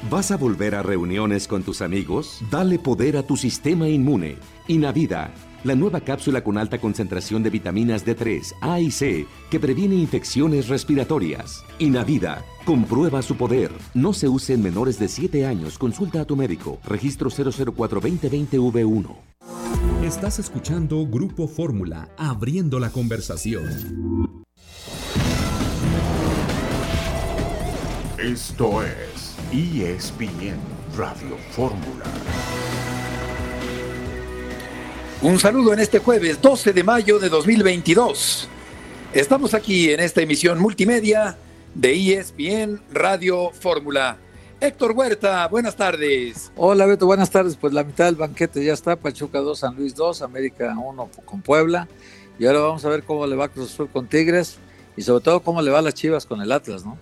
¿Vas a volver a reuniones con tus amigos? Dale poder a tu sistema inmune. Inavida, la nueva cápsula con alta concentración de vitaminas D3, A y C que previene infecciones respiratorias. Inavida, comprueba su poder. No se use en menores de 7 años. Consulta a tu médico. Registro 004-2020-V1. Estás escuchando Grupo Fórmula, abriendo la conversación. Esto es ESPN Radio Fórmula. Un saludo en este jueves 12 de mayo de 2022. Estamos aquí en esta emisión multimedia de ESPN Radio Fórmula. Héctor Huerta, buenas tardes. Hola Beto, buenas tardes. Pues la mitad del banquete ya está, Pachuca 2, San Luis 2, América 1 con Puebla. Y ahora vamos a ver cómo le va Cruz Azul con Tigres y sobre todo cómo le va a las Chivas con el Atlas, ¿no?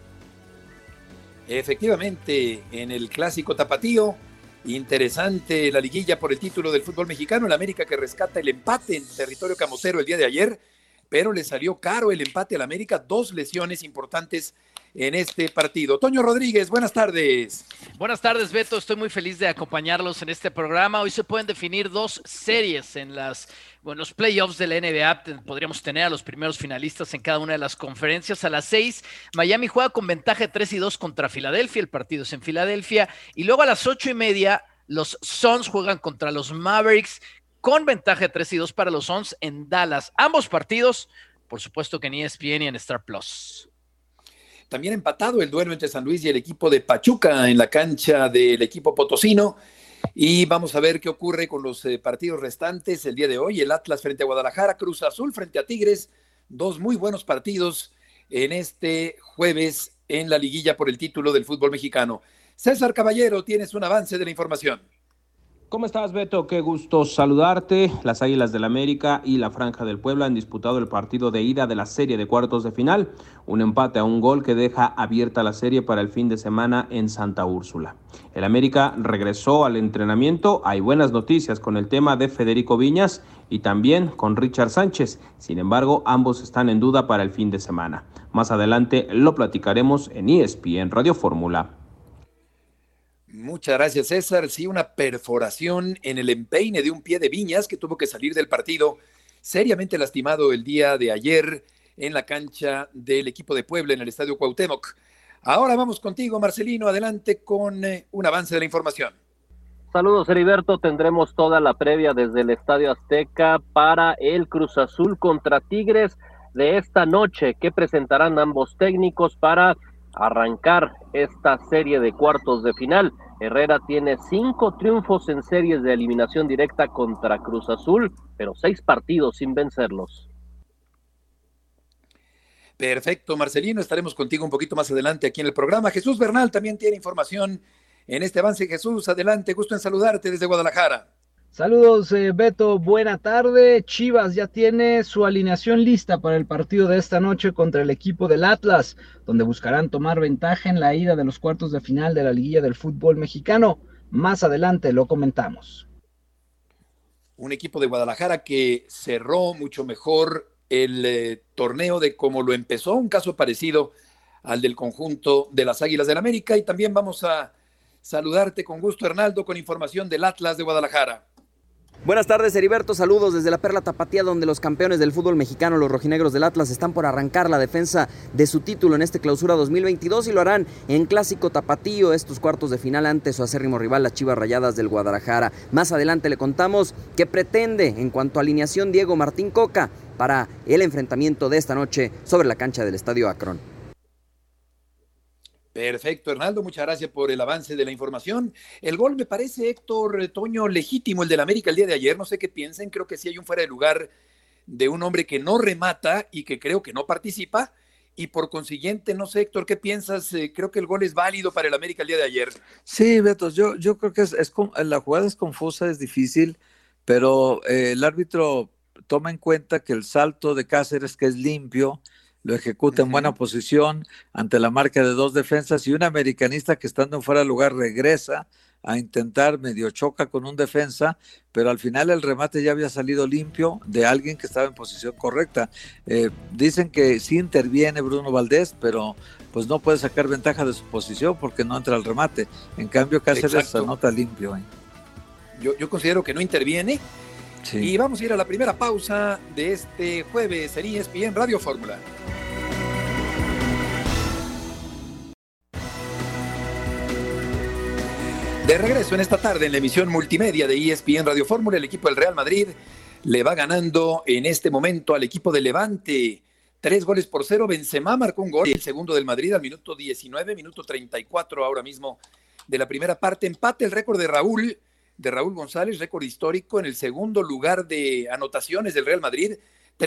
Efectivamente, en el clásico tapatío, interesante la liguilla por el título del fútbol mexicano, el América que rescata el empate en territorio camotero el día de ayer, pero le salió caro el empate al América, 2 lesiones importantes en este partido. Toño Rodríguez, buenas tardes. Buenas tardes, Beto, estoy muy feliz de acompañarlos en este programa. Hoy se pueden definir 2 series en los playoffs de la NBA. Podríamos tener a los primeros finalistas en cada una de las conferencias. A las 6, Miami juega con ventaja de 3-2 contra Filadelfia, el partido es en Filadelfia, y luego a las 8:30 los Suns juegan contra los Mavericks con ventaja de 3-2 para los Suns en Dallas. Ambos partidos, por supuesto que en ESPN y en Star Plus. También empatado el duelo entre San Luis y el equipo de Pachuca en la cancha del equipo potosino. Y vamos a ver qué ocurre con los partidos restantes el día de hoy. El Atlas frente a Guadalajara, Cruz Azul frente a Tigres. 2 muy buenos partidos en este jueves en la liguilla por el título del fútbol mexicano. César Caballero, tienes un avance de la información. ¿Cómo estás, Beto? Qué gusto saludarte. Las Águilas del América y la Franja del Puebla han disputado el partido de ida de la serie de cuartos de final. Un empate a 1 gol que deja abierta la serie para el fin de semana en Santa Úrsula. El América regresó al entrenamiento. Hay buenas noticias con el tema de Federico Viñas y también con Richard Sánchez. Sin embargo, ambos están en duda para el fin de semana. Más adelante lo platicaremos en ESPN Radio Fórmula. Muchas gracias, César. Sí, una perforación en el empeine de un pie de Viñas que tuvo que salir del partido seriamente lastimado el día de ayer en la cancha del equipo de Puebla en el Estadio Cuauhtémoc. Ahora vamos contigo, Marcelino, adelante con un avance de la información. Saludos, Heriberto. Tendremos toda la previa desde el Estadio Azteca para el Cruz Azul contra Tigres de esta noche, que presentarán ambos técnicos para arrancar esta serie de cuartos de final. Herrera tiene 5 triunfos en series de eliminación directa contra Cruz Azul, pero 6 partidos sin vencerlos. Perfecto, Marcelino, estaremos contigo un poquito más adelante aquí en el programa. Jesús Bernal también tiene información en este avance. Jesús, adelante, gusto en saludarte desde Guadalajara. Saludos, Beto, buena tarde. Chivas ya tiene su alineación lista para el partido de esta noche contra el equipo del Atlas, donde buscarán tomar ventaja en la ida de los cuartos de final de la liguilla del fútbol mexicano. Más adelante lo comentamos. Un equipo de Guadalajara que cerró mucho mejor el torneo de cómo lo empezó, un caso parecido al del conjunto de las Águilas del América. Y también vamos a saludarte con gusto, Hernaldo, con información del Atlas de Guadalajara. Buenas tardes, Heriberto, saludos desde la Perla Tapatía, donde los campeones del fútbol mexicano, los rojinegros del Atlas, están por arrancar la defensa de su título en este clausura 2022 y lo harán en clásico tapatío, estos cuartos de final ante su acérrimo rival, las Chivas Rayadas del Guadalajara. Más adelante le contamos qué pretende en cuanto a alineación Diego Martín Coca para el enfrentamiento de esta noche sobre la cancha del Estadio Akron. Perfecto, Hernaldo, muchas gracias por el avance de la información. El gol me parece, Héctor Toño, legítimo, el del América el día de ayer, no sé qué piensen, creo que sí hay un fuera de lugar de un hombre que no remata y que creo que no participa, y por consiguiente, no sé, Héctor, ¿qué piensas? Creo que el gol es válido para el América el día de ayer. Sí, Beto, yo creo que la jugada es confusa, es difícil, pero el árbitro toma en cuenta que el salto de Cáceres, que es limpio, lo ejecuta en buena posición ante la marca de 2 defensas y un americanista que estando en fuera de lugar regresa a intentar, medio choca con un defensa, pero al final el remate ya había salido limpio de alguien que estaba en posición correcta. Dicen que sí interviene Bruno Valdés, pero pues no puede sacar ventaja de su posición porque no entra el remate. En cambio, Cáceres se anota limpio. Yo considero que no interviene. Sí. Y vamos a ir a la primera pausa de este jueves en ESPN Radio Fórmula. De regreso en esta tarde en la emisión multimedia de ESPN Radio Fórmula, el equipo del Real Madrid le va ganando en este momento al equipo de Levante. 3-0. Benzema marcó un gol, el segundo del Madrid al minuto 19, minuto 34 ahora mismo de la primera parte. Empate el récord de Raúl González, récord histórico en el segundo lugar de anotaciones del Real Madrid.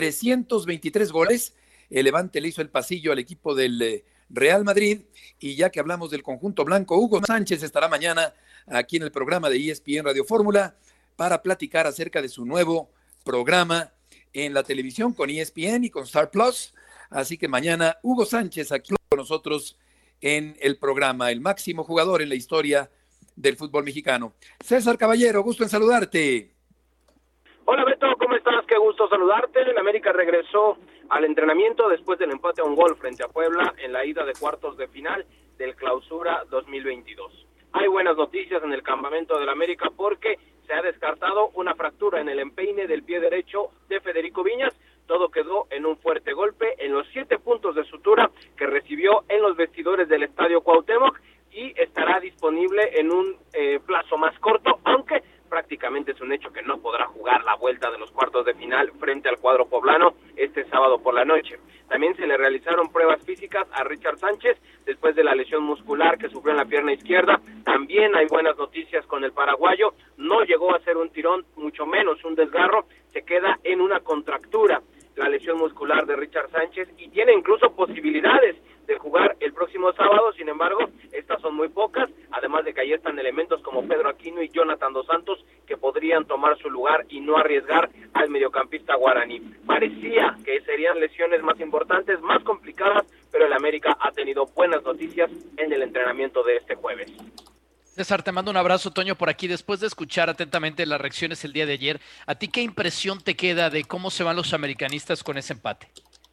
323 goles. El Levante le hizo el pasillo al equipo del Real Madrid. Y ya que hablamos del conjunto blanco, Hugo Sánchez estará mañana aquí en el programa de ESPN Radio Fórmula para platicar acerca de su nuevo programa en la televisión con ESPN y con Star Plus. Así que mañana Hugo Sánchez aquí con nosotros en el programa, el máximo jugador en la historia del fútbol mexicano. César Caballero, gusto en saludarte. Hola Beto, ¿cómo estás? Qué gusto saludarte. El América regresó al entrenamiento después del empate a un gol frente a Puebla en la ida de cuartos de final del Clausura 2022. Hay buenas noticias en el campamento del América porque se ha descartado una fractura en el empeine del pie derecho de Federico Viñas. Todo quedó en un fuerte golpe en los 7 puntos de sutura que recibió en los vestidores del Estadio Cuauhtémoc y estará disponible en un plazo más corto, aunque prácticamente es un hecho que no podrá jugar la vuelta de los cuartos de final frente al cuadro poblano este sábado por la noche. También se le realizaron pruebas físicas a Richard Sánchez después de la lesión muscular que sufrió en la pierna izquierda. También hay buenas noticias con el paraguayo, no llegó a ser un tirón, mucho menos un desgarro, se queda en una contractura la lesión muscular de Richard Sánchez y tiene incluso posibilidades de jugar el próximo sábado. Sin embargo, estas son muy pocas, además de que ahí están elementos como Pedro Aquino y Jonathan Dos Santos que podrían tomar su lugar y no arriesgar al mediocampista guaraní. Parecía que serían lesiones más importantes, más complicadas, pero el América ha tenido buenas noticias en el entrenamiento de este jueves. César, te mando un abrazo, Toño, por aquí. Después de escuchar atentamente las reacciones el día de ayer, ¿a ti qué impresión te queda de cómo se van los americanistas con ese empate?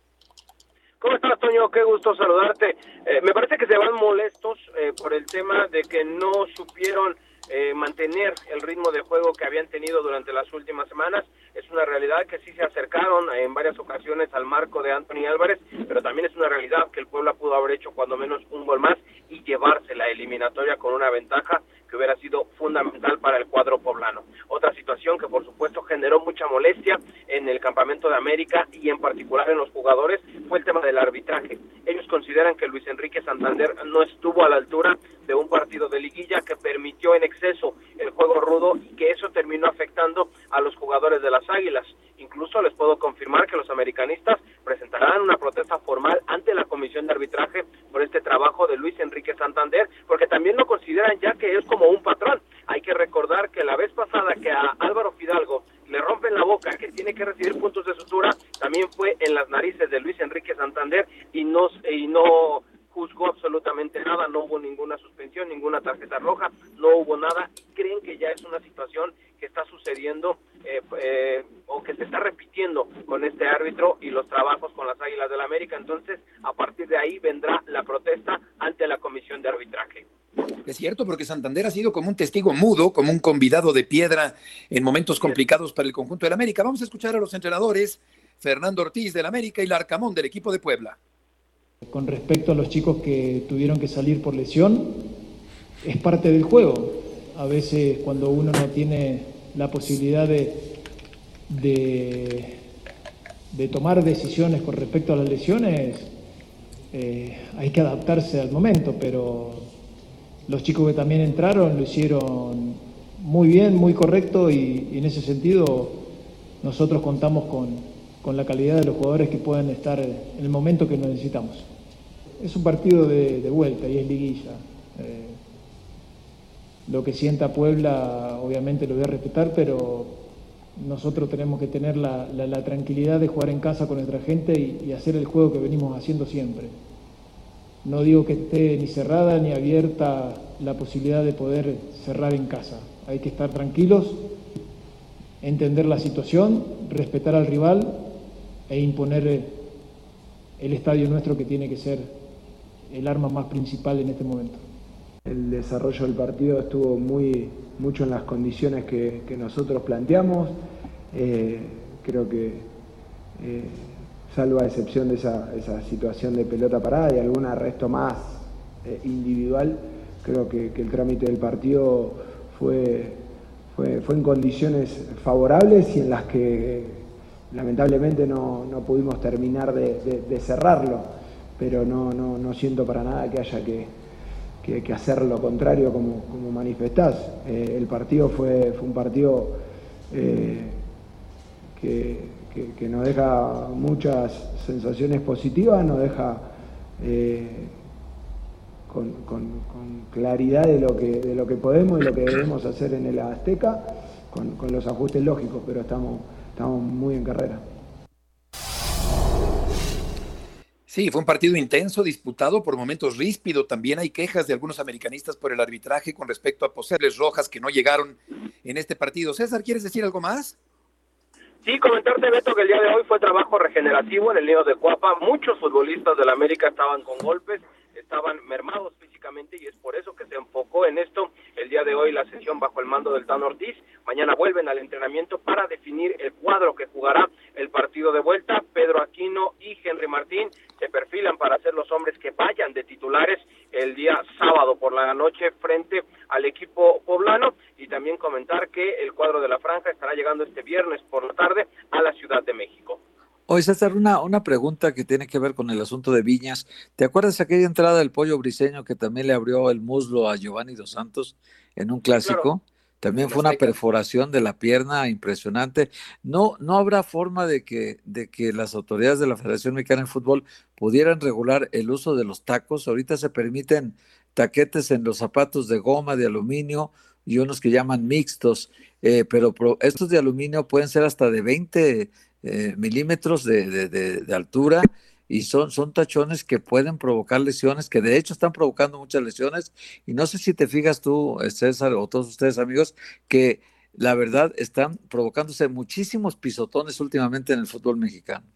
¿Cómo estás, Toño? Qué gusto saludarte. Me parece que se van molestos por el tema de que no supieron mantener el ritmo de juego que habían tenido durante las últimas semanas. Es una realidad que sí se acercaron en varias ocasiones al marco de Anthony Álvarez, pero también es una realidad que el Puebla pudo haber hecho cuando menos un gol más y llevarse la eliminatoria con una ventaja que hubiera sido fundamental para el cuadro poblano. Otra situación que por supuesto generó mucha molestia en el campamento de América y en particular en los jugadores fue el tema del arbitraje. Ellos consideran que Luis Enrique Santander no estuvo a la altura de un partido de liguilla que permitió en exceso el juego rudo y que eso terminó afectando a los jugadores de las Águilas. Incluso les puedo confirmar que los americanistas presentarán una protesta formal ante la comisión de arbitraje por este trabajo de Luis Enrique Santander, porque también lo consideran ya que es como un patrón. Hay que recordar que la vez pasada que a Álvaro Fidalgo le rompen la boca, que tiene que recibir puntos de sutura, también fue en las narices de Luis Enrique Santander y no juzgó absolutamente nada, no hubo ninguna suspensión, ninguna tarjeta roja, no hubo nada. Creen que ya es una situación que está sucediendo o que se está repitiendo con este árbitro y los trabajos con las Águilas del América. Entonces, a partir de ahí vendrá la protesta ante la comisión de arbitraje. Es cierto, porque Santander ha sido como un testigo mudo, como un convidado de piedra en momentos complicados para el conjunto del América. Vamos a escuchar a los entrenadores, Fernando Ortiz del América y Larcamón del equipo de Puebla. Con respecto a los chicos que tuvieron que salir por lesión, es parte del juego. A veces cuando uno no tiene la posibilidad de tomar decisiones con respecto a las lesiones, hay que adaptarse al momento, pero los chicos que también entraron lo hicieron muy bien, muy correcto y en ese sentido nosotros contamos con la calidad de los jugadores que puedan estar en el momento que necesitamos. Es un partido de vuelta y es liguilla. Lo que sienta Puebla obviamente lo voy a respetar, pero nosotros tenemos que tener la tranquilidad de jugar en casa con nuestra gente y hacer el juego que venimos haciendo siempre. No digo que esté ni cerrada ni abierta la posibilidad de poder cerrar en casa. Hay que estar tranquilos, entender la situación, respetar al rival e imponer el estadio nuestro, que tiene que ser el arma más principal en este momento. El desarrollo del partido estuvo mucho en las condiciones que nosotros planteamos. Creo que, salvo a excepción de esa situación de pelota parada y algún arresto más individual, creo que el trámite del partido fue en condiciones favorables y en las que lamentablemente no pudimos terminar de cerrarlo, pero no siento para nada que haya que hacer lo contrario como manifestás. El partido fue un partido que nos deja muchas sensaciones positivas, nos deja con claridad de lo que podemos y lo que debemos hacer en el Azteca, con los ajustes lógicos, pero estamos muy en carrera. Sí, fue un partido intenso, disputado, por momentos ríspido. También hay quejas de algunos americanistas por el arbitraje con respecto a posibles rojas que no llegaron en este partido. César, ¿quieres decir algo más? Sí, comentarte, Beto, que el día de hoy fue trabajo regenerativo en el Nido de Cuapa. Muchos futbolistas de la América estaban con golpes, estaban mermados físicamente, y es por eso que se enfocó en esto el día de hoy la sesión bajo el mando del Tano Ortiz. Mañana vuelven al entrenamiento para definir el cuadro que jugará el partido de vuelta. Pedro Aquino y Henry Martín se perfilan para ser los hombres que vayan de titulares el día sábado por la noche frente al equipo poblano, y también comentar que el cuadro de la franja estará llegando este viernes por la tarde a la Ciudad de México. Oye, César, una pregunta que tiene que ver con el asunto de Viñas. ¿Te acuerdas aquella entrada del Pollo Briseño que también le abrió el muslo a Giovanni Dos Santos en un clásico? Claro. También fue una perforación de la pierna impresionante. No habrá forma de que las autoridades de la Federación Mexicana de Fútbol pudieran regular el uso de los tacos. Ahorita se permiten taquetes en los zapatos de goma, de aluminio, y unos que llaman mixtos, pero estos de aluminio pueden ser hasta de 20 milímetros de altura, y son tachones que pueden provocar lesiones, que de hecho están provocando muchas lesiones. Y no sé si te fijas tú, César, o todos ustedes, amigos, que la verdad están provocándose muchísimos pisotones últimamente en el fútbol mexicano.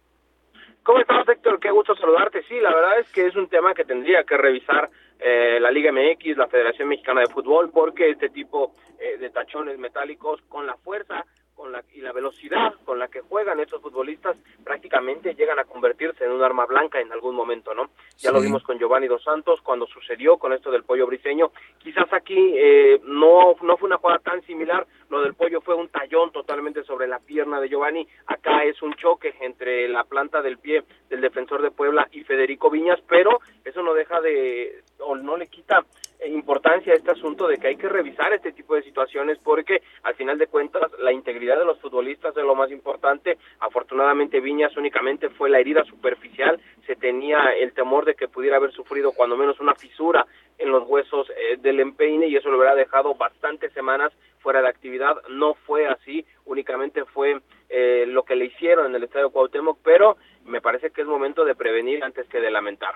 ¿Cómo estás, Héctor? Qué gusto saludarte. Sí, la verdad es que es un tema que tendría que revisar la Liga MX, la Federación Mexicana de Fútbol, porque este tipo de tachones metálicos, con la fuerza y la velocidad con la que juegan estos futbolistas, prácticamente llegan a convertirse en un arma blanca en algún momento, ¿no? Ya lo vimos con Giovanni Dos Santos cuando sucedió con esto del Pollo Briseño. Quizás aquí no fue una jugada tan similar. Lo del Pollo fue un tallón totalmente sobre la pierna de Giovanni. Acá es un choque entre la planta del pie del defensor de Puebla y Federico Viñas, pero eso no deja no le quita importancia a este asunto de que hay que revisar este tipo de situaciones, porque al final de cuentas la integridad de los futbolistas es lo más importante. Afortunadamente Viñas únicamente fue la herida superficial, se tenía el temor de que pudiera haber sufrido cuando menos una fisura en los huesos del empeine, y eso lo hubiera dejado bastantes semanas fuera de actividad. No fue así, únicamente fue lo que le hicieron en el Estadio Cuauhtémoc, pero me parece que es momento de prevenir antes que de lamentar.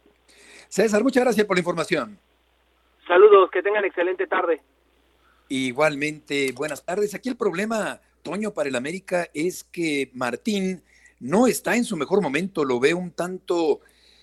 César, muchas gracias por la información. Saludos, que tengan excelente tarde. Igualmente, buenas tardes. Aquí el problema, Toño, para el América es que Martín no está en su mejor momento. Lo veo un tanto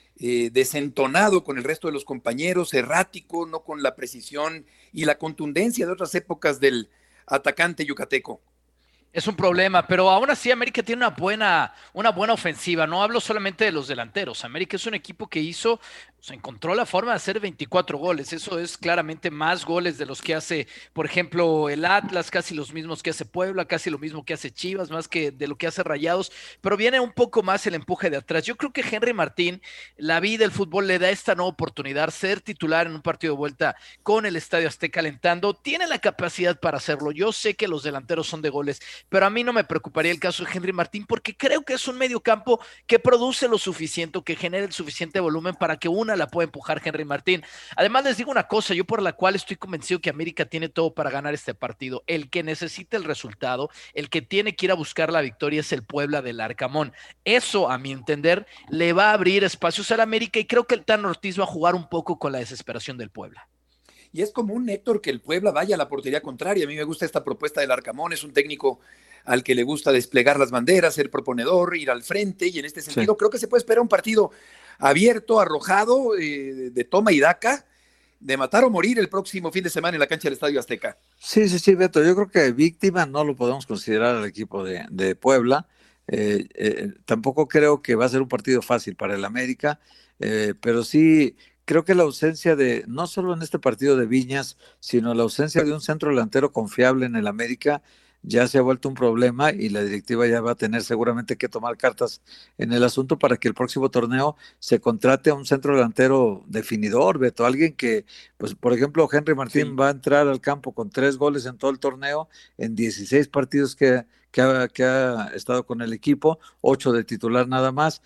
desentonado con el resto de los compañeros, errático, no con la precisión y la contundencia de otras épocas del atacante yucateco. Es un problema, pero aún así América tiene una buena ofensiva. No hablo solamente de los delanteros. América es un equipo que encontró la forma de hacer 24 goles. Eso es claramente más goles de los que hace, por ejemplo, el Atlas, casi los mismos que hace Puebla, casi lo mismo que hace Chivas, más que de lo que hace Rayados, pero viene un poco más el empuje de atrás. Yo creo que Henry Martín, la vida del fútbol le da esta nueva oportunidad, ser titular en un partido de vuelta con el Estadio Azteca alentando. Tiene la capacidad para hacerlo. Yo sé que los delanteros son de goles, pero a mí no me preocuparía el caso de Henry Martín, porque creo que es un mediocampo que produce lo suficiente, que genera el suficiente volumen para que una una la puede empujar Henry Martín. Además, les digo una cosa, yo por la cual estoy convencido que América tiene todo para ganar este partido. El que necesita el resultado, el que tiene que ir a buscar la victoria es el Puebla del Arcamón. Eso, a mi entender, le va a abrir espacios al América y creo que el Tan Ortiz va a jugar un poco con la desesperación del Puebla. Y es común, Héctor, que el Puebla vaya a la portería contraria. A mí me gusta esta propuesta del Arcamón, es un técnico al que le gusta desplegar las banderas, ser proponedor, ir al frente, y en este sentido creo que se puede esperar un partido abierto, arrojado, de toma y daca, de matar o morir el próximo fin de semana en la cancha del Estadio Azteca. Sí, Beto, yo creo que víctima no lo podemos considerar al equipo de Puebla. Tampoco creo que va a ser un partido fácil para el América, pero sí creo que la ausencia no solo en este partido de Viñas, sino la ausencia de un centro delantero confiable en el América ya se ha vuelto un problema y la directiva ya va a tener seguramente que tomar cartas en el asunto para que el próximo torneo se contrate a un centro delantero definidor, Beto, alguien que, pues por ejemplo, Henry Martín va a entrar al campo con 3 goles en todo el torneo, en 16 partidos que ha estado con el equipo, 8 de titular nada más,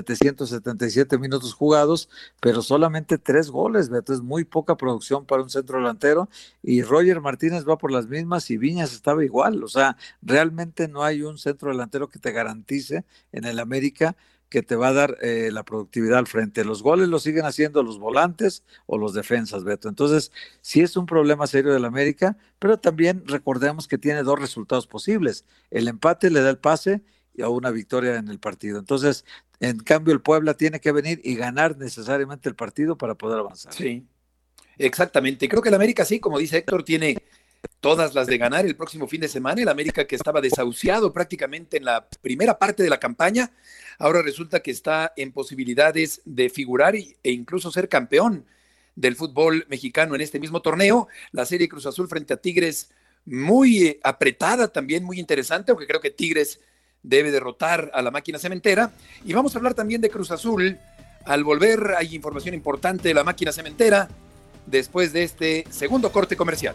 777 minutos jugados, pero solamente 3 goles, Beto, es muy poca producción para un centro delantero, y Roger Martínez va por las mismas y Viñas estaba igual, o sea, realmente no hay un centro delantero que te garantice en el América que te va a dar la productividad al frente. Los goles los siguen haciendo los volantes o los defensas, Beto. Entonces, sí es un problema serio del América, pero también recordemos que tiene 2 resultados posibles. El empate le da el pase y a una victoria en el partido. Entonces, en cambio, el Puebla tiene que venir y ganar necesariamente el partido para poder avanzar. Sí, exactamente. Creo que el América, sí, como dice Héctor, tiene todas las de ganar el próximo fin de semana. El América, que estaba desahuciado prácticamente en la primera parte de la campaña, ahora resulta que está en posibilidades de figurar e incluso ser campeón del fútbol mexicano en este mismo torneo. La serie Cruz Azul frente a Tigres, muy apretada también, muy interesante, aunque creo que Tigres debe derrotar a la máquina cementera. Y vamos a hablar también de Cruz Azul. Al volver hay información importante de la máquina cementera después de este segundo corte comercial.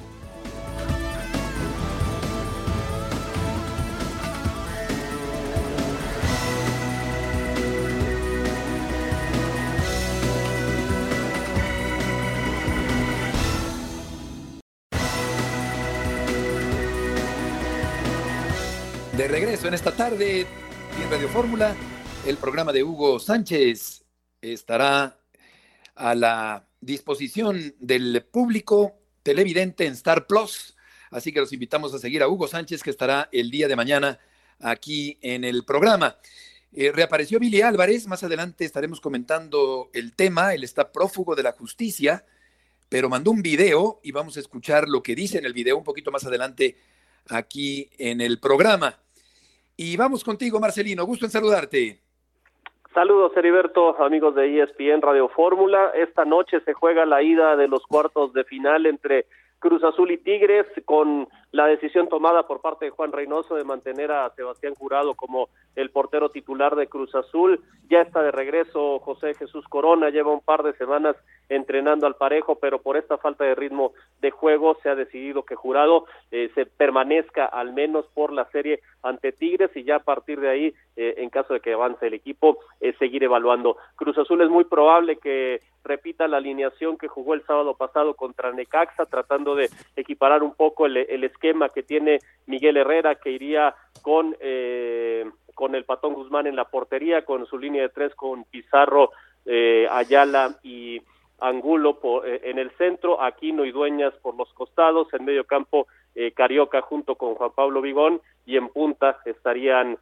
De regreso en esta tarde en Radio Fórmula, el programa de Hugo Sánchez estará a la disposición del público televidente en Star Plus, así que los invitamos a seguir a Hugo Sánchez, que estará el día de mañana aquí en el programa. Reapareció Billy Álvarez, más adelante estaremos comentando el tema. Él está prófugo de la justicia, pero mandó un video y vamos a escuchar lo que dice en el video un poquito más adelante aquí en el programa. Y vamos contigo, Marcelino, gusto en saludarte. Saludos, Heriberto, amigos de ESPN Radio Fórmula. Esta noche se juega la ida de los cuartos de final entre Cruz Azul y Tigres, con la decisión tomada por parte de Juan Reynoso de mantener a Sebastián Jurado como el portero titular de Cruz Azul. Ya está de regreso José Jesús Corona, lleva un par de semanas entrenando al parejo, pero por esta falta de ritmo de juego se ha decidido que Jurado se permanezca al menos por la serie ante Tigres, y ya a partir de ahí, en caso de que avance el equipo, seguir evaluando. Cruz Azul es muy probable que repita la alineación que jugó el sábado pasado contra Necaxa, tratando de equiparar un poco el esquema que tiene Miguel Herrera, que iría con el Patón Guzmán en la portería, con su línea de 3 con Pizarro, Ayala y Angulo en el centro, Aquino y Dueñas por los costados, en medio campo Carioca junto con Juan Pablo Vigón, y en punta estarían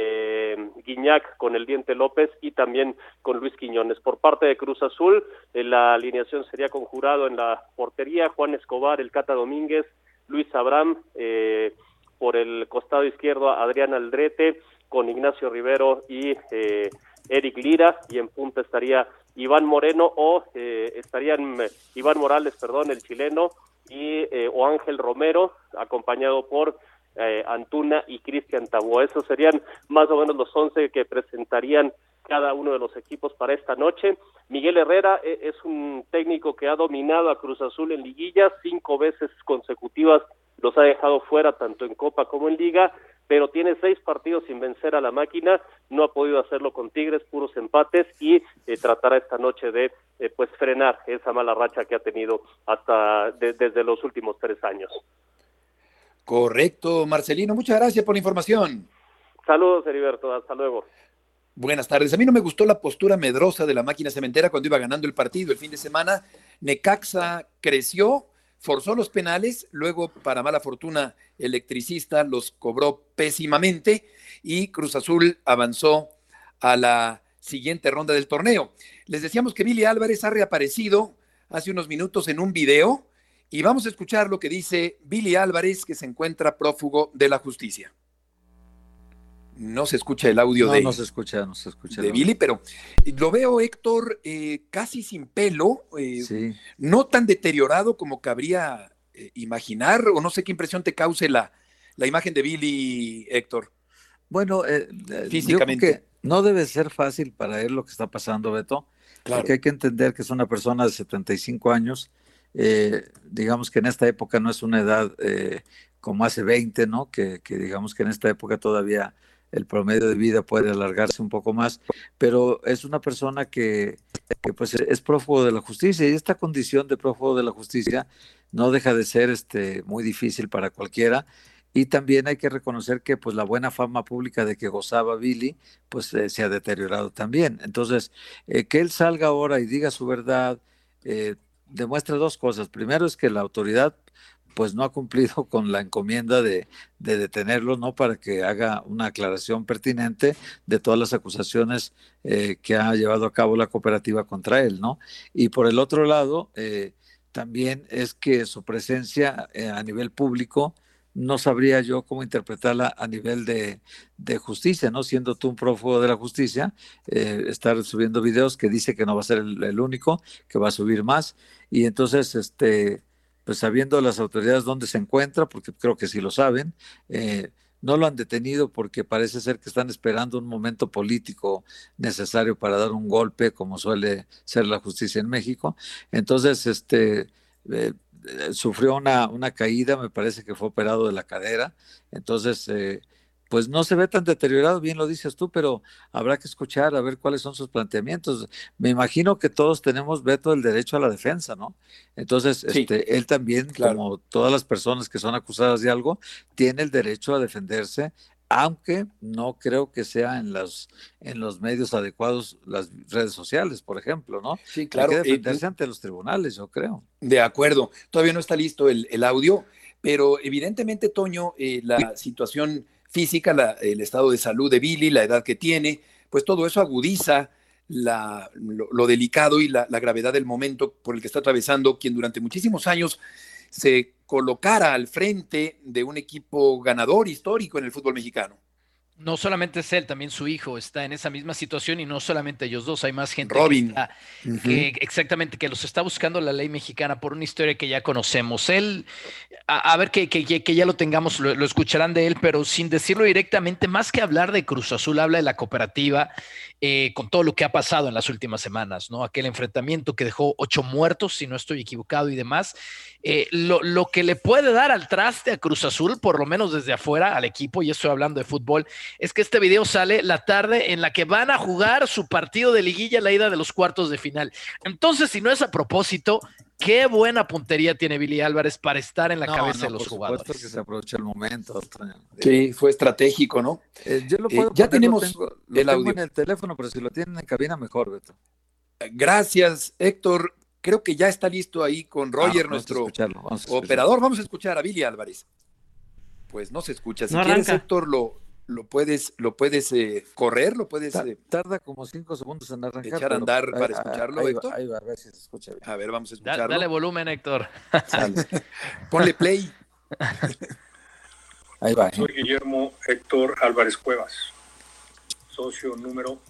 Guiñac con el Diente López y también con Luis Quiñones. Por parte de Cruz Azul, la alineación sería con Jurado en la portería, Juan Escobar, el Cata Domínguez, Luis Abraham, por el costado izquierdo Adrián Aldrete, con Ignacio Rivero y Eric Lira, y en punta estaría Iván Moreno estarían Iván Morales, el chileno, o Ángel Romero, acompañado por Antuna y Cristian Tabó. Esos serían más o menos los 11 que presentarían cada uno de los equipos para esta noche. Miguel Herrera es un técnico que ha dominado a Cruz Azul en liguillas, 5 veces consecutivas los ha dejado fuera tanto en Copa como en Liga, pero tiene 6 partidos sin vencer a la máquina, no ha podido hacerlo con Tigres, puros empates, y tratará esta noche de pues frenar esa mala racha que ha tenido desde los últimos 3 años. Correcto, Marcelino, muchas gracias por la información. Saludos, Heriberto, hasta luego. Buenas tardes. A mí no me gustó la postura medrosa de la máquina cementera cuando iba ganando el partido el fin de semana. Necaxa creció, forzó los penales, luego, para mala fortuna, Electricista los cobró pésimamente y Cruz Azul avanzó a la siguiente ronda del torneo. Les decíamos que Billy Álvarez ha reaparecido hace unos minutos en un video y vamos a escuchar lo que dice Billy Álvarez, que se encuentra prófugo de la justicia. No se escucha el audio no se escucha de Billy, pero lo veo, Héctor, casi sin pelo, sí. No tan deteriorado como cabría imaginar, o no sé qué impresión te cause la imagen de Billy, Héctor. Bueno, físicamente. Yo creo que no debe ser fácil para él lo que está pasando, Beto, claro. Porque hay que entender que es una persona de 75 años, digamos que en esta época no es una edad como hace 20, ¿no? Que digamos que en esta época todavía el promedio de vida puede alargarse un poco más, pero es una persona que pues es prófugo de la justicia, y esta condición de prófugo de la justicia no deja de ser muy difícil para cualquiera, y también hay que reconocer que pues la buena fama pública de que gozaba Billy pues se ha deteriorado también. Entonces, que él salga ahora y diga su verdad demuestra 2 cosas. Primero es que la autoridad pues no ha cumplido con la encomienda de detenerlo, ¿no? Para que haga una aclaración pertinente de todas las acusaciones que ha llevado a cabo la cooperativa contra él, ¿no? Y por el otro lado, también es que su presencia a nivel público no sabría yo cómo interpretarla a nivel de justicia, ¿no? Siendo tú un prófugo de la justicia, estar subiendo videos que dice que no va a ser el único, que va a subir más, y entonces, pues sabiendo las autoridades dónde se encuentra, porque creo que sí lo saben, no lo han detenido porque parece ser que están esperando un momento político necesario para dar un golpe, como suele ser la justicia en México. Entonces, sufrió una caída, me parece que fue operado de la cadera, entonces pues no se ve tan deteriorado, bien lo dices tú, pero habrá que escuchar a ver cuáles son sus planteamientos. Me imagino que todos tenemos, Beto, el derecho a la defensa, ¿no? Entonces, sí, él también, claro, como todas las personas que son acusadas de algo, tiene el derecho a defenderse, aunque no creo que sea en los medios adecuados, las redes sociales, por ejemplo, ¿no? Sí, claro. Hay que defenderse ante los tribunales, yo creo. De acuerdo. Todavía no está listo el audio, pero evidentemente, Toño, la situación física, el estado de salud de Billy, la edad que tiene, pues todo eso agudiza lo delicado y la gravedad del momento por el que está atravesando quien durante muchísimos años se colocara al frente de un equipo ganador histórico en el fútbol mexicano. No solamente es él, también su hijo está en esa misma situación, y no solamente ellos dos, hay más gente Robin. Exactamente, que los está buscando la ley mexicana por una historia que ya conocemos. Él, a ver que ya lo tengamos, lo escucharán de él, pero sin decirlo directamente, más que hablar de Cruz Azul, habla de la cooperativa, con todo lo que ha pasado en las últimas semanas, ¿no? Aquel enfrentamiento que dejó 8 muertos, si no estoy equivocado, y demás. Lo que le puede dar al traste a Cruz Azul, por lo menos desde afuera, al equipo, y estoy hablando de fútbol, es que este video sale la tarde en la que van a jugar su partido de liguilla, la ida de los cuartos de final. Entonces, si no es a propósito, qué buena puntería tiene Billy Álvarez para estar en la cabeza de los jugadores. Por supuesto que se aprovecha el momento. Sí, fue estratégico, ¿no? Yo lo puedo ya poner, tenemos lo el tengo audio en el teléfono, pero si lo tienen en cabina, mejor, Beto. Gracias, Héctor. Creo que ya está listo ahí con Roger, nuestro operador. Vamos a escuchar a Billy Álvarez. Pues no se escucha. Si quieres, Héctor, lo puedes correr, lo puedes... Tarda como 5 segundos en arrancar. Echar a andar para escucharlo, Héctor. Ahí va, a ver si se escucha bien. A ver, vamos a escucharlo. Dale volumen, Héctor. Ponle play. Ahí va. Soy Guillermo Héctor Álvarez Cuevas, socio número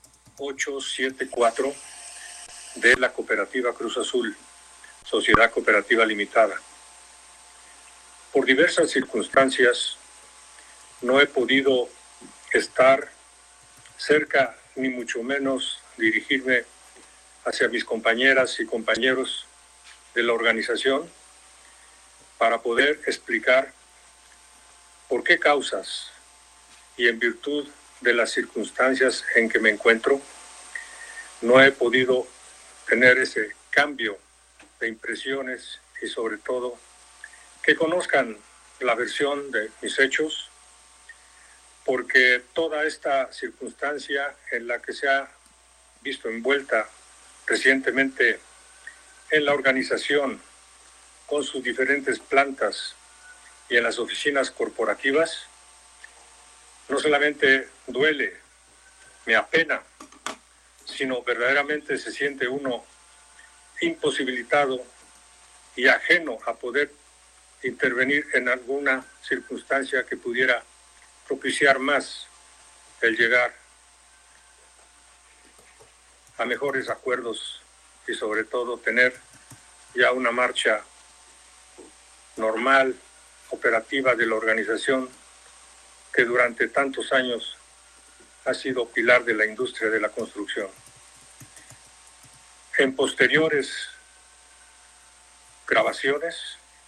874 de la Cooperativa Cruz Azul, Sociedad Cooperativa Limitada. Por diversas circunstancias, no he podido estar cerca, ni mucho menos dirigirme hacia mis compañeras y compañeros de la organización, para poder explicar por qué causas y en virtud de las circunstancias en que me encuentro, no he podido tener ese cambio de impresiones y sobre todo que conozcan la versión de mis hechos, porque toda esta circunstancia en la que se ha visto envuelta recientemente en la organización con sus diferentes plantas y en las oficinas corporativas, no solamente duele, me apena, sino verdaderamente se siente uno imposibilitado y ajeno a poder intervenir en alguna circunstancia que pudiera propiciar más el llegar a mejores acuerdos y sobre todo tener ya una marcha normal, operativa de la organización que durante tantos años ha sido pilar de la industria de la construcción. En posteriores grabaciones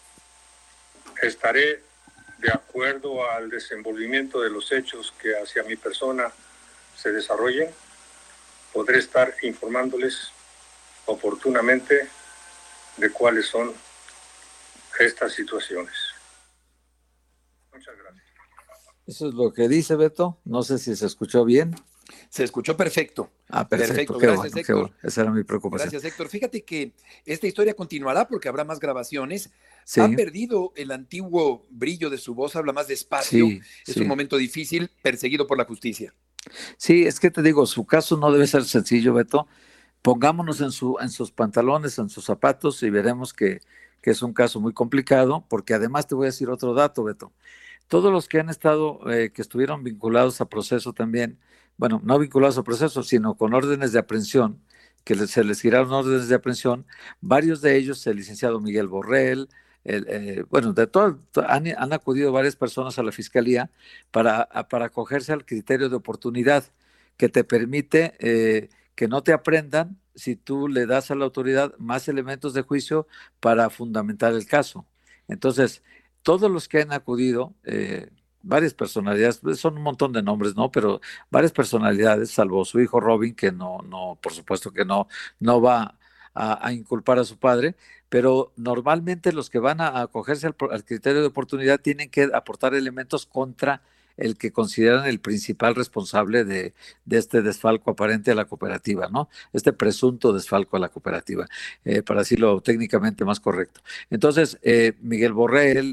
estaré de acuerdo al desenvolvimiento de los hechos que hacia mi persona se desarrollen, podré estar informándoles oportunamente de cuáles son estas situaciones. Muchas gracias. Eso es lo que dice Beto. No sé si se escuchó bien. Se escuchó perfecto. Perfecto. Gracias, Qué Héctor. bueno. Esa era mi preocupación. Gracias, Héctor. Fíjate que esta historia continuará porque habrá más grabaciones. Sí. Ha perdido el antiguo brillo de su voz, habla más despacio. Sí, es sí. un momento difícil, perseguido por la justicia. Sí, es que te digo, su caso no debe ser sencillo, Beto. Pongámonos en sus pantalones, en sus zapatos y veremos que es un caso muy complicado, porque además te voy a decir otro dato, Beto. Todos los que han estado, que estuvieron vinculados a proceso también, bueno, no vinculados a proceso, sino con órdenes de aprehensión, que se les giraron órdenes de aprehensión, varios de ellos, el licenciado Miguel Borrell, bueno, de todo, han acudido varias personas a la Fiscalía para acogerse al criterio de oportunidad que te permite que no te aprendan si tú le das a la autoridad más elementos de juicio para fundamentar el caso. Entonces, todos los que han acudido, varias personalidades, son un montón de nombres, ¿no? Pero varias personalidades, salvo su hijo Robin, que no, por supuesto que no va a inculpar a su padre, pero normalmente los que van a acogerse al criterio de oportunidad tienen que aportar elementos contra el que consideran el principal responsable de este desfalco aparente a la cooperativa, ¿no? Este presunto desfalco a la cooperativa, para decirlo técnicamente más correcto. Entonces, Miguel Borrell,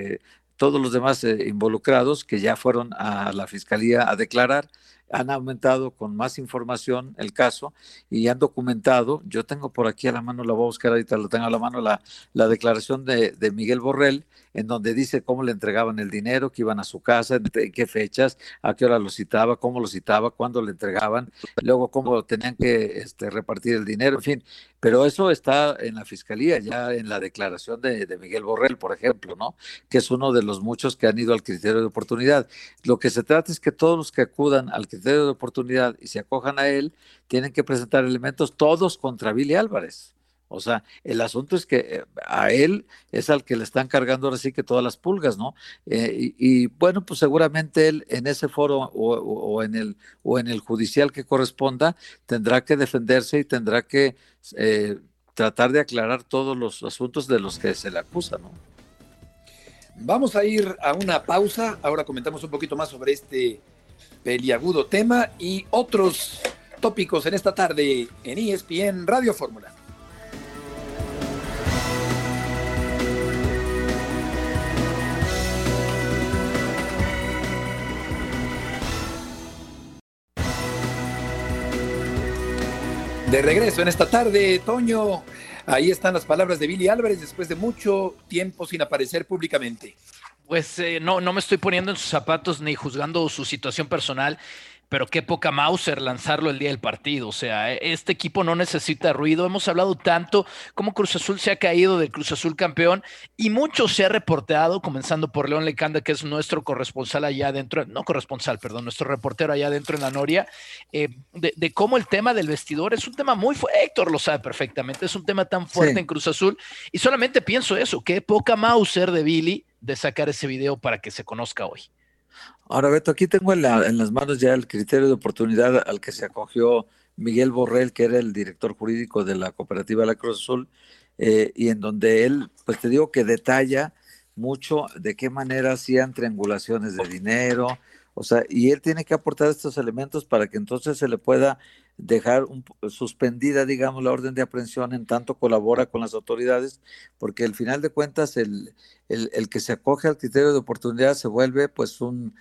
todos los demás involucrados que ya fueron a la Fiscalía a declarar, han aumentado con más información el caso y han documentado. Yo tengo por aquí a la mano, la voy a buscar ahorita, la tengo a la mano, la declaración de Miguel Borrell, en donde dice cómo le entregaban el dinero, que iban a su casa, en qué fechas, a qué hora lo citaba, cómo lo citaba, cuándo le entregaban, luego cómo tenían que repartir el dinero, en fin. Pero eso está en la Fiscalía, ya en la declaración de Miguel Borrell, por ejemplo, ¿no? Que es uno de los muchos que han ido al criterio de oportunidad. Lo que se trata es que todos los que acudan al criterio de oportunidad y se acojan a él, tienen que presentar elementos todos contra Billy Álvarez. O sea, el asunto es que a él es al que le están cargando ahora sí que todas las pulgas, ¿no? Y bueno, pues seguramente él en ese foro o en el judicial que corresponda tendrá que defenderse y tendrá que tratar de aclarar todos los asuntos de los que se le acusa, ¿no? Vamos a ir a una pausa. Ahora comentamos un poquito más sobre este peliagudo tema y otros tópicos en esta tarde en ESPN Radio Fórmula. De regreso en esta tarde, Toño, ahí están las palabras de Billy Álvarez después de mucho tiempo sin aparecer públicamente. Pues no me estoy poniendo en sus zapatos ni juzgando su situación personal, pero qué poca Mauser lanzarlo el día del partido. O sea, este equipo no necesita ruido. Hemos hablado tanto cómo Cruz Azul se ha caído del Cruz Azul campeón y mucho se ha reporteado, comenzando por León Lecanda, que es nuestro corresponsal allá adentro, no corresponsal, perdón, nuestro reportero allá adentro en la Noria, de cómo el tema del vestidor es un tema muy fuerte. Héctor lo sabe perfectamente, es un tema tan fuerte en Cruz Azul y solamente pienso eso, qué poca Mauser de Billy de sacar ese video para que se conozca hoy. Ahora, Beto, aquí tengo en las manos ya el criterio de oportunidad al que se acogió Miguel Borrell, que era el director jurídico de la cooperativa La Cruz Azul, y en donde él, pues te digo que detalla mucho de qué manera hacían triangulaciones de dinero, o sea, y él tiene que aportar estos elementos para que entonces se le pueda dejar suspendida, digamos, la orden de aprehensión en tanto colabora con las autoridades, porque al final de cuentas el que se acoge al criterio de oportunidad se vuelve pues un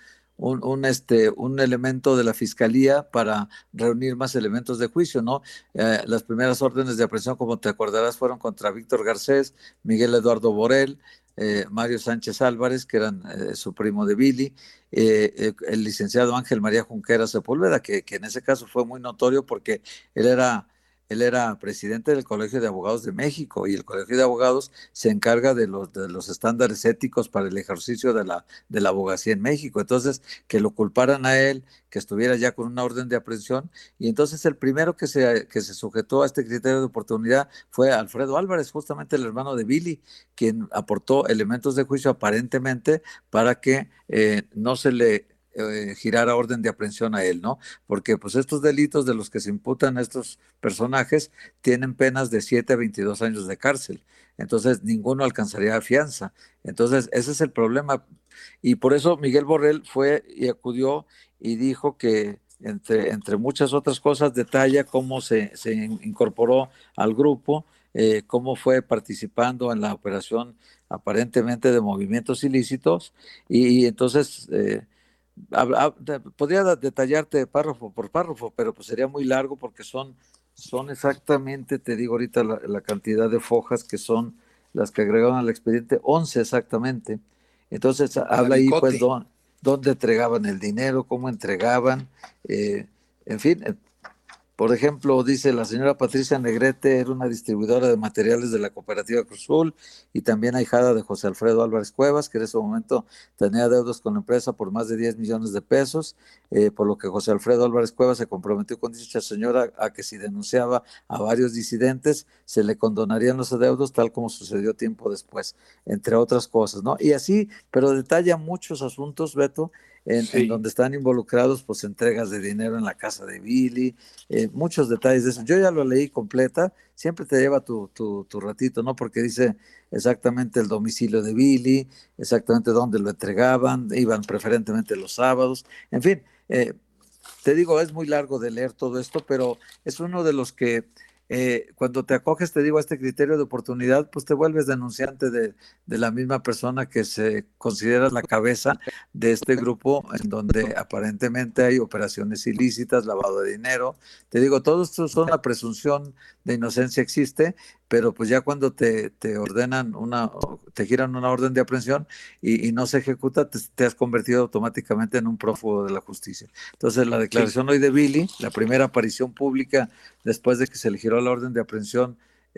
elemento de la fiscalía para reunir más elementos de juicio, ¿no? Las primeras órdenes de aprehensión, como te acordarás, fueron contra Víctor Garcés, Miguel Eduardo Borrell, Mario Sánchez Álvarez, que eran su primo de Billy, el licenciado Ángel María Junqueras Sepúlveda, que en ese caso fue muy notorio porque él era presidente del Colegio de Abogados de México y el Colegio de Abogados se encarga de los estándares éticos para el ejercicio de la abogacía en México. Entonces, que lo culparan a él, que estuviera ya con una orden de aprehensión, y entonces el primero que se sujetó a este criterio de oportunidad fue Alfredo Álvarez, justamente el hermano de Billy, quien aportó elementos de juicio aparentemente para que no se le girara orden de aprehensión a él, ¿no? Porque pues estos delitos de los que se imputan a estos personajes tienen penas de 7 a 22 años de cárcel, entonces ninguno alcanzaría fianza. Entonces ese es el problema, y por eso Miguel Borrell fue y acudió y dijo que entre muchas otras cosas detalla cómo se incorporó al grupo, cómo fue participando en la operación aparentemente de movimientos ilícitos, y entonces podría detallarte párrafo por párrafo, pero pues sería muy largo porque son exactamente, te digo ahorita la cantidad de fojas que son las que agregaron al expediente, 11 exactamente. Entonces habla ahí pues dónde entregaban el dinero, cómo entregaban, en fin. Por ejemplo, dice la señora Patricia Negrete era una distribuidora de materiales de la cooperativa Cruz Azul y también ahijada de José Alfredo Álvarez Cuevas, que en ese momento tenía deudas con la empresa por más de 10 millones de pesos, por lo que José Alfredo Álvarez Cuevas se comprometió con dicha señora a que si denunciaba a varios disidentes se le condonarían los adeudos, tal como sucedió tiempo después, entre otras cosas, ¿no? Y así, pero detalla muchos asuntos, Beto, en donde están involucrados pues entregas de dinero en la casa de Billy, muchos detalles de eso. Yo ya lo leí completa, siempre te lleva tu ratito, ¿no? Porque dice exactamente el domicilio de Billy, exactamente dónde lo entregaban, iban preferentemente los sábados, en fin, te digo, es muy largo de leer todo esto, pero es uno de los que cuando te acoges, te digo, a este criterio de oportunidad, pues te vuelves denunciante de la misma persona que se considera la cabeza de este grupo, en donde aparentemente hay operaciones ilícitas, lavado de dinero. Te digo, todo esto son la presunción de inocencia existe, pero pues ya cuando te ordenan te giran una orden de aprehensión y no se ejecuta, te has convertido automáticamente en un prófugo de la justicia. Entonces la declaración hoy de Billy, la primera aparición pública después de que se le giró la orden de aprehensión,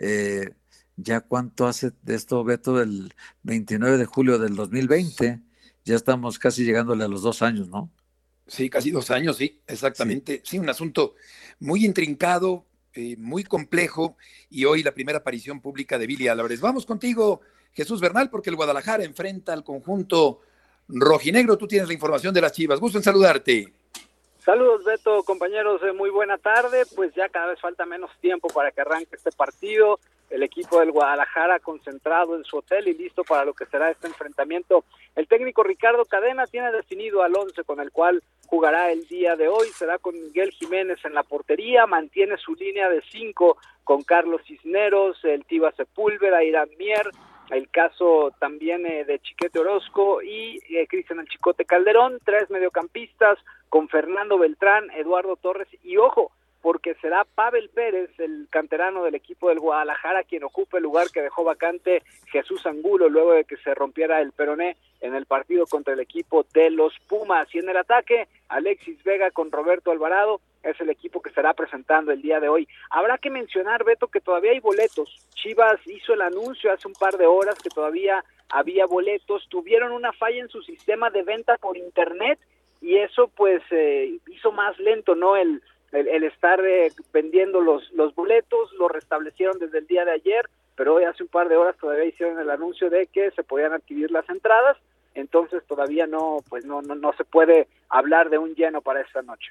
ya cuánto hace de esto, Beto, del 29 de julio del 2020, ya estamos casi llegándole a los 2 años, ¿no? Sí, casi 2 años, sí, exactamente. Sí, un asunto muy intrincado, muy complejo, y hoy la primera aparición pública de Billy Álvarez. Vamos contigo, Jesús Bernal, porque el Guadalajara enfrenta al conjunto rojinegro. Tú tienes la información de las Chivas. Gusto en saludarte. Saludos, Beto, compañeros, muy buena tarde. Pues ya cada vez falta menos tiempo para que arranque este partido. El equipo del Guadalajara concentrado en su hotel y listo para lo que será este enfrentamiento. El técnico Ricardo Cadena tiene definido al 11 con el cual jugará el día de hoy. Será con Miguel Jiménez en la portería, mantiene su línea de 5 con Carlos Cisneros, el Tiva Sepúlveda, Irán Mier, el caso también de Chiquete Orozco y Cristian El Chicote Calderón, 3 mediocampistas con Fernando Beltrán, Eduardo Torres y, ojo, porque será Pavel Pérez, el canterano del equipo del Guadalajara, quien ocupe el lugar que dejó vacante Jesús Angulo luego de que se rompiera el peroné en el partido contra el equipo de los Pumas. Y en el ataque, Alexis Vega con Roberto Alvarado es el equipo que estará presentando el día de hoy. Habrá que mencionar, Beto, que todavía hay boletos. Chivas hizo el anuncio hace un par de horas que todavía había boletos. Tuvieron una falla en su sistema de venta por internet y eso pues hizo más lento, ¿no? El estar vendiendo los boletos. Lo restablecieron desde el día de ayer, pero hoy hace un par de horas todavía hicieron el anuncio de que se podían adquirir las entradas. Entonces todavía no se puede hablar de un lleno para esta noche.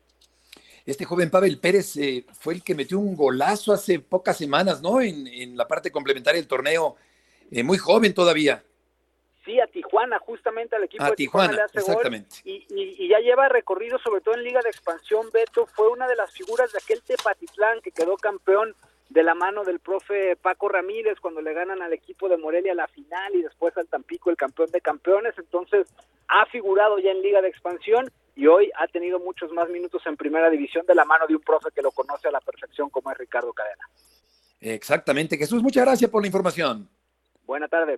Este joven Pavel Pérez fue el que metió un golazo hace pocas semanas, ¿no? En la parte complementaria del torneo, muy joven todavía. Sí, a Tijuana, justamente al equipo de Tijuana le hace exactamente. Gol y ya lleva recorrido, sobre todo en Liga de Expansión. Beto fue una de las figuras de aquel Tepatitlán que quedó campeón de la mano del profe Paco Ramírez cuando le ganan al equipo de Morelia la final y después al Tampico el campeón de campeones. Entonces ha figurado ya en Liga de Expansión y hoy ha tenido muchos más minutos en Primera División de la mano de un profe que lo conoce a la perfección como es Ricardo Cadena. Exactamente. Jesús, muchas gracias por la información. Buena tarde.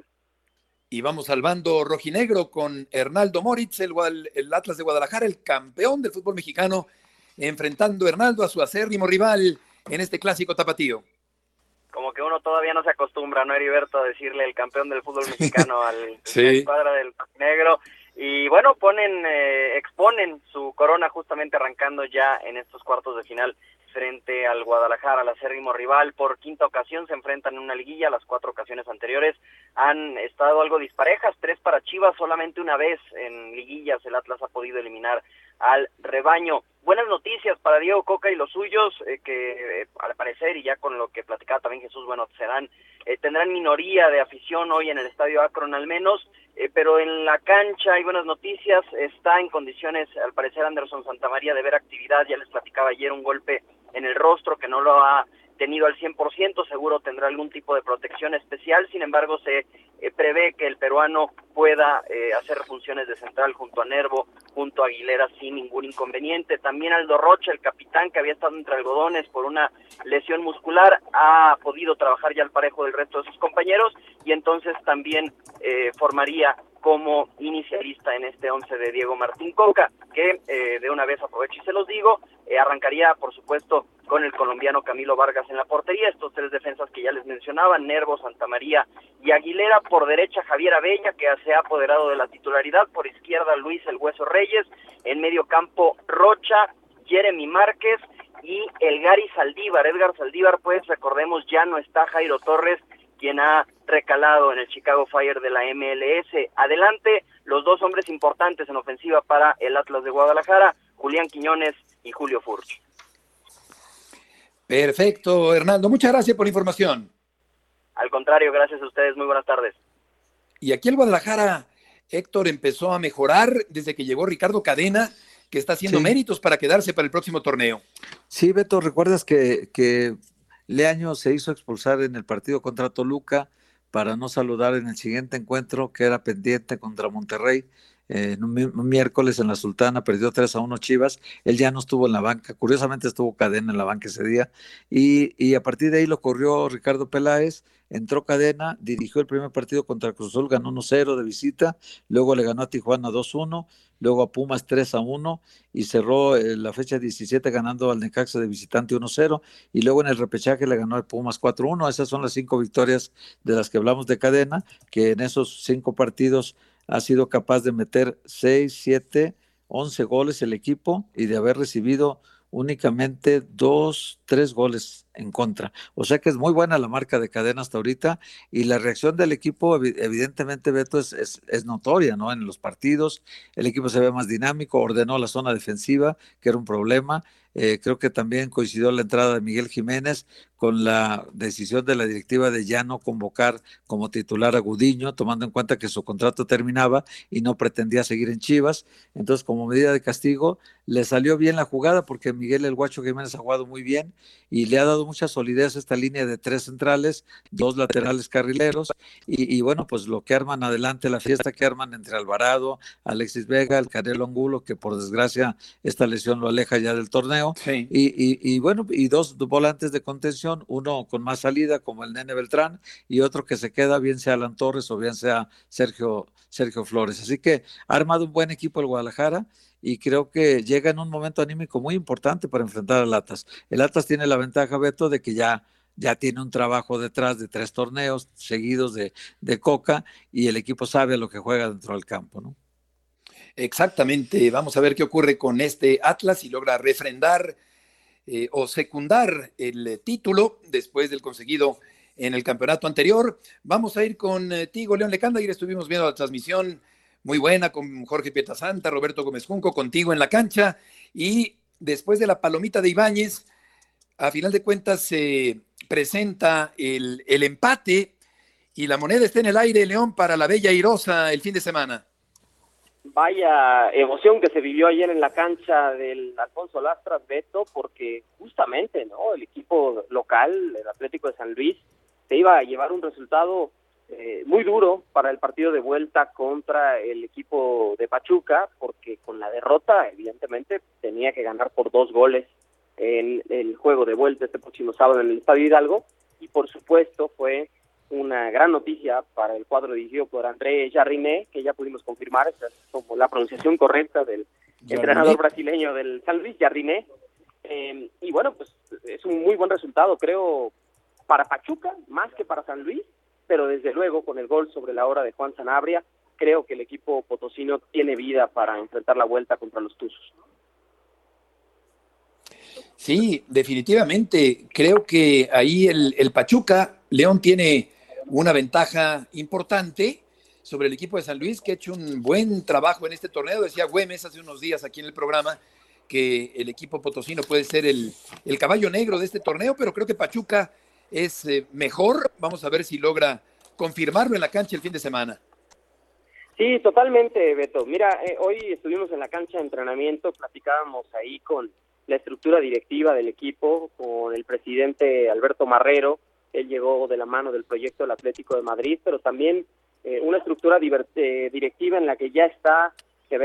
Y vamos al bando rojinegro con Hernaldo Moritz, el Atlas de Guadalajara, el campeón del fútbol mexicano, enfrentando Hernaldo a su acérrimo rival en este clásico tapatío. Como que uno todavía no se acostumbra, ¿no, Heriberto, a decirle el campeón del fútbol mexicano al sí. La escuadra del negro? Y bueno, exponen su corona justamente arrancando ya en estos cuartos de final frente al Guadalajara, al acérrimo rival. Por quinta ocasión se enfrentan en una liguilla. Las 4 ocasiones anteriores han estado algo disparejas, 3 para Chivas, solamente una vez en liguillas el Atlas ha podido eliminar al rebaño. Buenas noticias para Diego Coca y los suyos, que al parecer, y ya con lo que platicaba también Jesús, bueno, tendrán minoría de afición hoy en el Estadio Akron al menos, pero en la cancha hay buenas noticias, está en condiciones, al parecer, Anderson Santamaría de ver actividad. Ya les platicaba ayer un golpe en el rostro que no lo ha tenido al 100%, seguro tendrá algún tipo de protección especial. Sin embargo, se prevé que el peruano pueda hacer funciones de central junto a Nervo, junto a Aguilera sin ningún inconveniente. También Aldo Rocha, el capitán que había estado entre algodones por una lesión muscular, ha podido trabajar ya al parejo del resto de sus compañeros y entonces también formaría como inicialista en este 11 de Diego Martín Coca, que de una vez aprovecho y se los digo, arrancaría por supuesto con el colombiano Camilo Vargas en la portería, estos 3 defensas que ya les mencionaba, Nervo, Santamaría y Aguilera. Por derecha Javier Abella, que se ha apoderado de la titularidad, por izquierda Luis El Hueso Reyes, en medio campo Rocha, Jeremy Márquez y el Gary Saldívar. Edgar Saldívar, pues recordemos, ya no está Jairo Torres, quien ha recalado en el Chicago Fire de la MLS. Adelante, los 2 hombres importantes en ofensiva para el Atlas de Guadalajara, Julián Quiñones y Julio Furch. Perfecto, Hernaldo. Muchas gracias por la información. Al contrario, gracias a ustedes. Muy buenas tardes. Y aquí el Guadalajara, Héctor, empezó a mejorar desde que llegó Ricardo Cadena, que está haciendo méritos para quedarse para el próximo torneo. Sí, Beto, ¿recuerdas que Leaño se hizo expulsar en el partido contra Toluca para no saludar en el siguiente encuentro que era pendiente contra Monterrey? Un miércoles en la Sultana perdió 3-1 Chivas. Él ya no estuvo en la banca, curiosamente estuvo Cadena en la banca ese día y a partir de ahí lo corrió Ricardo Peláez. Entró Cadena, dirigió el primer partido contra Cruz Azul, ganó 1-0 de visita, luego le ganó a Tijuana 2-1, luego a Pumas 3-1 y cerró la fecha 17 ganando al Necaxa de visitante 1-0 y luego en el repechaje le ganó a Pumas 4-1. Esas son las 5 victorias de las que hablamos de Cadena, que en esos 5 partidos ha sido capaz de meter 6, 7, 11 goles el equipo y de haber recibido únicamente 2, 3 goles en contra. O sea que es muy buena la marca de Cadena hasta ahorita y la reacción del equipo, evidentemente, Beto, es notoria, ¿no? En los partidos el equipo se ve más dinámico, ordenó la zona defensiva, que era un problema. Creo que también coincidió la entrada de Miguel Jiménez con la decisión de la directiva de ya no convocar como titular a Gudiño, tomando en cuenta que su contrato terminaba y no pretendía seguir en Chivas. Entonces, como medida de castigo, le salió bien la jugada porque Miguel El Guacho Jiménez ha jugado muy bien y le ha dado dado mucha solidez esta línea de 3 centrales, 2 laterales carrileros, y bueno, pues lo que arman adelante, la fiesta que arman entre Alvarado, Alexis Vega, el Canelo Angulo, que por desgracia esta lesión lo aleja ya del torneo, sí. y bueno, y 2 volantes de contención, uno con más salida como el Nene Beltrán, y otro que se queda, bien sea Alan Torres o bien sea Sergio Flores. Así que ha armado un buen equipo el Guadalajara, y creo que llega en un momento anímico muy importante para enfrentar al Atlas. El Atlas tiene la ventaja, Beto, de que ya tiene un trabajo detrás de 3 torneos seguidos de Coca, y el equipo sabe a lo que juega dentro del campo, ¿no? Exactamente. Vamos a ver qué ocurre con este Atlas, si logra refrendar o secundar el título después del conseguido en el campeonato anterior. Vamos a ir contigo, León Lecanda. Ayer estuvimos viendo la transmisión muy buena con Jorge Pietrasanta, Roberto Gómez Junco, contigo en la cancha, y después de la palomita de Ibáñez, a final de cuentas se presenta el empate y la moneda está en el aire, León, para la Bella Airosa el fin de semana. Vaya emoción que se vivió ayer en la cancha del Alfonso Lastras, Beto, porque justamente, ¿no?, el equipo local, el Atlético de San Luis, se iba a llevar un resultado muy duro para el partido de vuelta contra el equipo de Pachuca, porque con la derrota, evidentemente, tenía que ganar por 2 goles en el juego de vuelta este próximo sábado en el Estadio Hidalgo, y por supuesto fue una gran noticia para el cuadro dirigido por André Jardiné, que ya pudimos confirmar, esa es como la pronunciación correcta del entrenador brasileño del San Luis, Jardiné, y bueno, pues es un muy buen resultado, creo, para Pachuca, más que para San Luis, pero desde luego con el gol sobre la hora de Juan Sanabria, creo que el equipo potosino tiene vida para enfrentar la vuelta contra los Tuzos. Sí, definitivamente. Creo que ahí el Pachuca, León, tiene una ventaja importante sobre el equipo de San Luis, que ha hecho un buen trabajo en este torneo. Decía Güemes hace unos días aquí en el programa que el equipo potosino puede ser el caballo negro de este torneo, pero creo que Pachuca es mejor. Vamos a ver si logra confirmarlo en la cancha el fin de semana. Sí, totalmente, Beto. Mira, hoy estuvimos en la cancha de entrenamiento, platicábamos ahí con la estructura directiva del equipo, con el presidente Alberto Marrero. Él llegó de la mano del proyecto del Atlético de Madrid, pero también una estructura directiva en la que ya está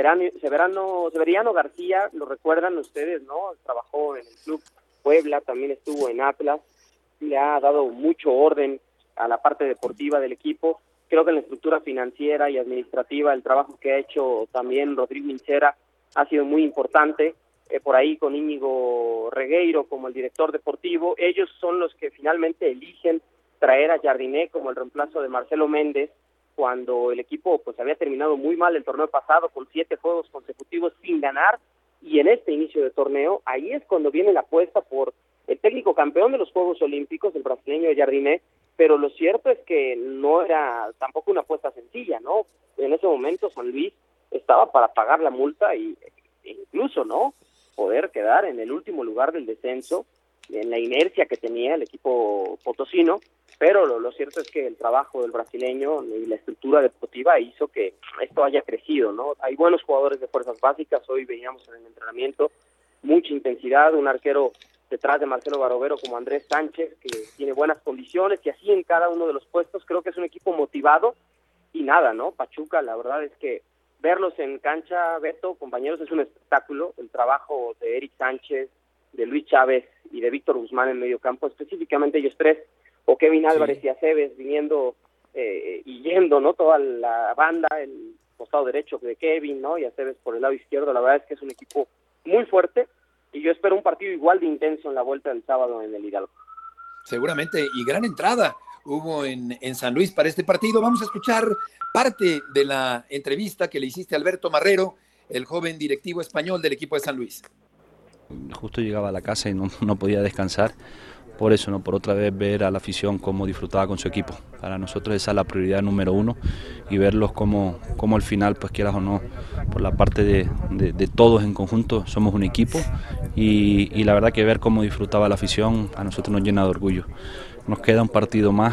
Severiano García, lo recuerdan ustedes, ¿no? Trabajó en el Club Puebla, también estuvo en Atlas, le ha dado mucho orden a la parte deportiva del equipo. Creo que en la estructura financiera y administrativa el trabajo que ha hecho también Rodrigo Incera ha sido muy importante. Por ahí con Íñigo Regueiro como el director deportivo, ellos son los que finalmente eligen traer a Jardiné como el reemplazo de Marcelo Méndez, cuando el equipo pues había terminado muy mal el torneo pasado con 7 juegos consecutivos sin ganar, y en este inicio de torneo ahí es cuando viene la apuesta por el técnico campeón de los Juegos Olímpicos, el brasileño Jardiné, pero lo cierto es que no era tampoco una apuesta sencilla, ¿no? En ese momento San Luis estaba para pagar la multa e incluso, ¿no?, poder quedar en el último lugar del descenso, en la inercia que tenía el equipo potosino, pero lo cierto es que el trabajo del brasileño y la estructura deportiva hizo que esto haya crecido, ¿no? Hay buenos jugadores de fuerzas básicas, hoy veíamos en el entrenamiento mucha intensidad, un arquero detrás de Marcelo Barovero como Andrés Sánchez, que tiene buenas condiciones, y así en cada uno de los puestos. Creo que es un equipo motivado, y nada, ¿no? Pachuca, la verdad es que verlos en cancha, Beto, compañeros, es un espectáculo. El trabajo de Eric Sánchez, de Luis Chávez y de Víctor Guzmán en medio campo, específicamente ellos tres, o Kevin Álvarez y Aceves viniendo y yendo, ¿no?, toda la banda, el costado derecho de Kevin, ¿no?, y Aceves por el lado izquierdo. La verdad es que es un equipo muy fuerte, y yo espero un partido igual de intenso en la vuelta del sábado en el Hidalgo. Seguramente, y gran entrada hubo en San Luis para este partido. Vamos a escuchar parte de la entrevista que le hiciste a Alberto Marrero, el joven directivo español del equipo de San Luis. Justo llegaba a la casa y no podía descansar, por eso, ¿no?, por otra vez ver a la afición cómo disfrutaba con su equipo. Para nosotros esa es la prioridad número 1, y verlos como al final, pues quieras o no, por la parte de todos en conjunto, somos un equipo, y la verdad que ver cómo disfrutaba la afición a nosotros nos llena de orgullo. Nos queda un partido más,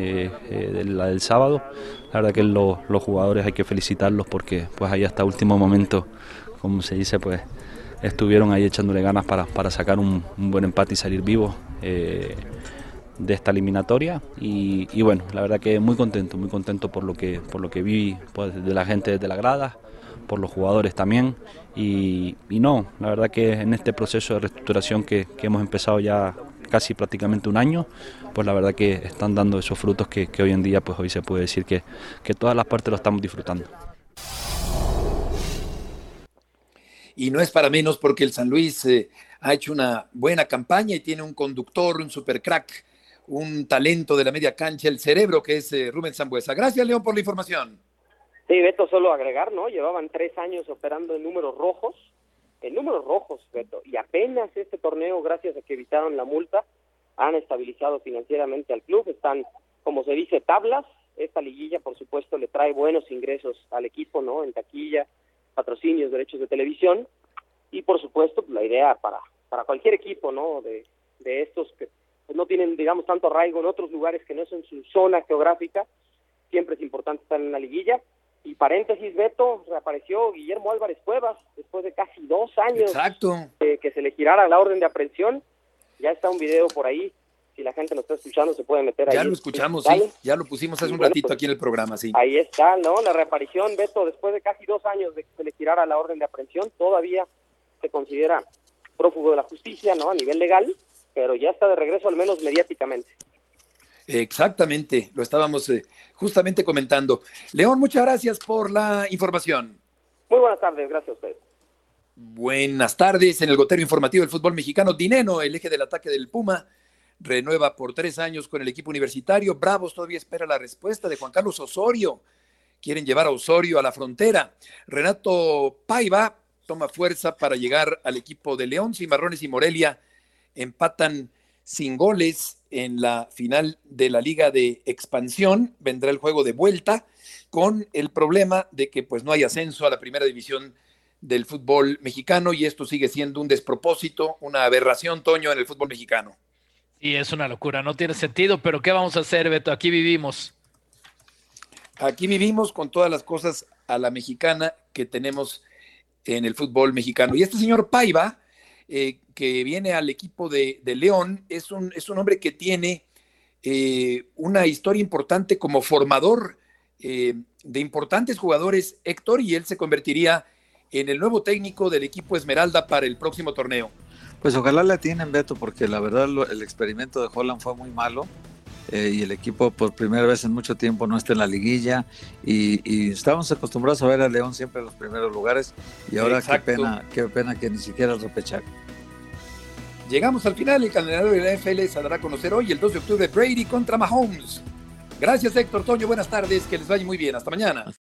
la del sábado. La verdad que los jugadores hay que felicitarlos, porque pues ahí hasta último momento, como se dice, pues estuvieron ahí echándole ganas para sacar un buen empate y salir vivos de esta eliminatoria. Y bueno, la verdad que muy contento por lo que vi pues, de la gente desde la grada, por los jugadores también. Y no, la verdad que en este proceso de reestructuración que hemos empezado ya casi prácticamente un año, pues la verdad que están dando esos frutos que hoy en día, pues hoy se puede decir que todas las partes lo estamos disfrutando. Y no es para menos porque el San Luis ha hecho una buena campaña y tiene un conductor, un super crack, un talento de la media cancha, el cerebro que es Rubén Sambueza. Gracias, León, por la información. Sí, Beto, solo agregar, ¿no? Llevaban 3 años operando en números rojos, Beto, y apenas este torneo, gracias a que evitaron la multa, han estabilizado financieramente al club, están, como se dice, tablas. Esta liguilla, por supuesto, le trae buenos ingresos al equipo, ¿no? En taquilla, patrocinios, derechos de televisión, y por supuesto, la idea para cualquier equipo, ¿no? De estos que pues, no tienen, digamos, tanto arraigo en otros lugares que no son su zona geográfica, siempre es importante estar en la liguilla. Y paréntesis, Beto, reapareció Guillermo Álvarez Cuevas después de casi 2 años. Exacto. Que se le girara la orden de aprehensión. Ya está un video por ahí, si la gente lo está escuchando se puede meter ahí. Ya lo escuchamos, sí, ya lo pusimos hace un ratito pues, aquí en el programa, sí. Ahí está, ¿no? La reaparición, Beto, después de casi 2 años de que se le girara la orden de aprehensión, todavía se considera prófugo de la justicia, ¿no? A nivel legal, pero ya está de regreso al menos mediáticamente. Exactamente, lo estábamos justamente comentando. León, muchas gracias por la información. Muy buenas tardes, gracias a usted. Buenas tardes, en el gotero informativo del fútbol mexicano, Dineno, el eje del ataque del Puma, renueva por 3 años con el equipo universitario. Bravos todavía espera la respuesta de Juan Carlos Osorio. Quieren llevar a Osorio a la frontera. Renato Paiva toma fuerza para llegar al equipo de León. Cimarrones y Morelia empatan sin goles en la final de la Liga de Expansión. Vendrá el juego de vuelta con el problema de que pues no hay ascenso a la primera división del fútbol mexicano y esto sigue siendo un despropósito, una aberración, Toño, en el fútbol mexicano. Sí, es una locura, no tiene sentido, pero ¿qué vamos a hacer, Beto? Aquí vivimos. Aquí vivimos con todas las cosas a la mexicana que tenemos en el fútbol mexicano. Y este señor Paiva, que viene al equipo de León, es un hombre que tiene una historia importante como formador de importantes jugadores, Héctor, y él se convertiría en el nuevo técnico del equipo Esmeralda para el próximo torneo. Pues ojalá le atienen, Beto, porque la verdad el experimento de Holland fue muy malo y el equipo por primera vez en mucho tiempo no está en la liguilla y estábamos acostumbrados a ver a León siempre en los primeros lugares y ahora qué pena que ni siquiera el repechaje. Llegamos al final, el calendario de la NFL se dará a conocer hoy, el 2 de octubre, Brady contra Mahomes. Gracias, Héctor, Toño, buenas tardes, que les vaya muy bien, hasta mañana.